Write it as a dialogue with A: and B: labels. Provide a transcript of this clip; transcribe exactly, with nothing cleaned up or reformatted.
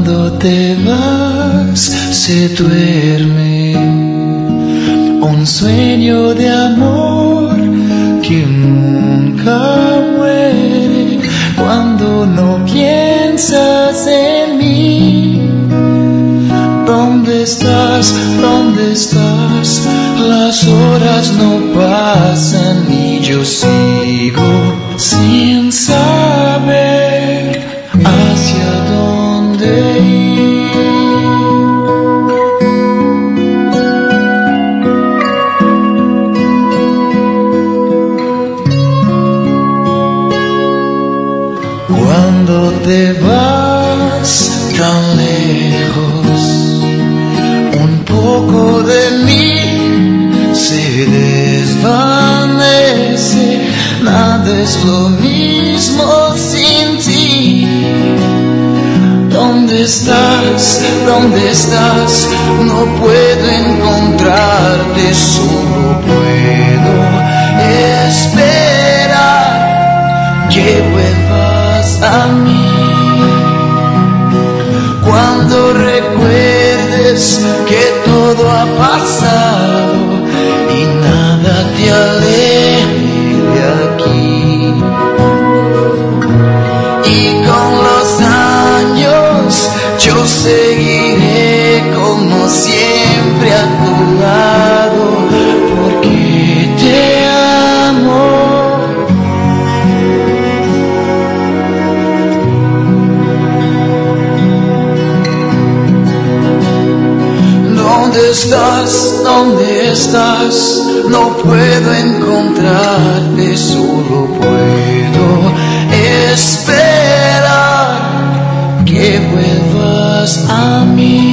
A: Cuando te vas, se duerme un sueño de amor que nunca muere. Cuando no piensas en mí, ¿dónde estás? ¿Dónde estás? Las horas no pasan y yo sigo sin saber hacia dónde ir. Cuando te vas tan lejos, un poco de mí se desvanece. Nada es lo mismo sin ti. ¿Dónde estás? ¿Dónde estás? No puedo encontrarte, solo puedo esperar que vuelvas a mí. Cuando recuerdes que todo ha pasado y nada te aleje de aquí, y con los años yo seguiré como siempre a tu lado, porque te amo. ¿Dónde estás? ¿Dónde estás? No puedo encontrarte, solo puedo esperar que vuelvas a mí.